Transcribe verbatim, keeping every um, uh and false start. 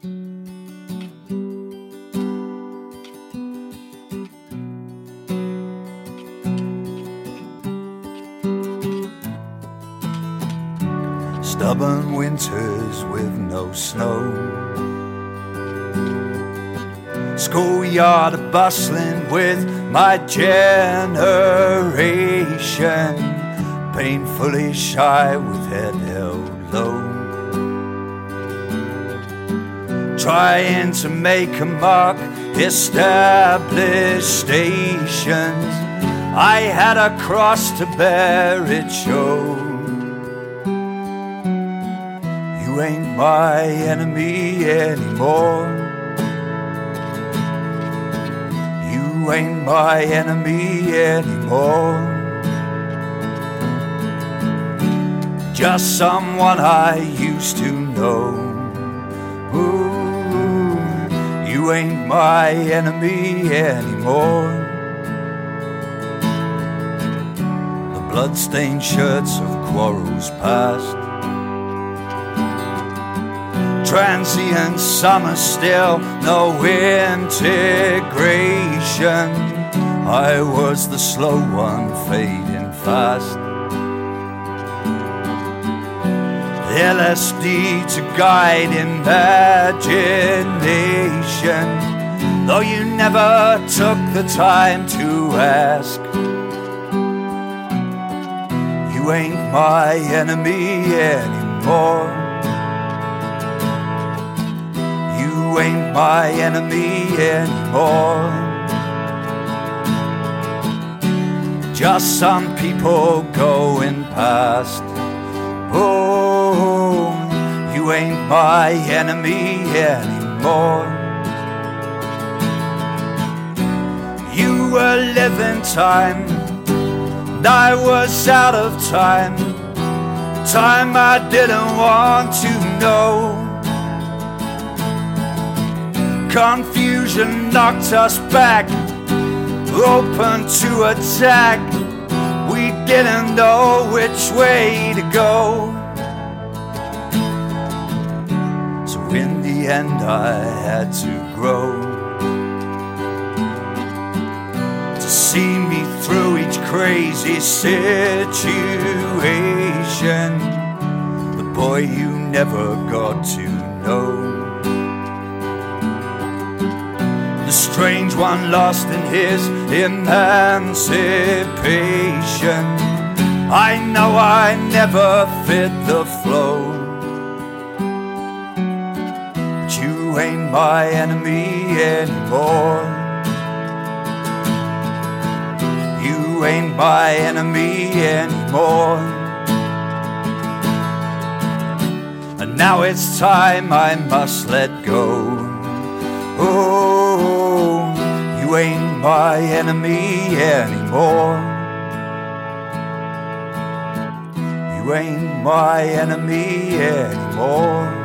Stubborn winters with no snow, schoolyard bustling with my generation, painfully shy with head held low, trying to make a mark, established stations. I had a cross to bear, it showed. You ain't my enemy anymore. You ain't my enemy anymore. Just someone I used to know. Ooh, you ain't my enemy anymore. The bloodstained shirts of quarrels past, transient summer still, no integration. I was the slow one fading fast. L S D to guide imagination, though you never took the time to ask. You ain't my enemy anymore. You ain't my enemy anymore. Just some people going past. Oh, you ain't my enemy anymore. You were living time, and I was out of time. Time I didn't want to know. Confusion knocked us back, open to attack. We didn't know which way to go. So in the end I had to grow, to see me through each crazy situation. The boy you never got to know, the strange one lost in his emancipation. I know I never fit the flow, but you ain't my enemy anymore. You ain't my enemy anymore. And now it's time I must let go. Oh, you ain't my enemy anymore. You ain't my enemy anymore.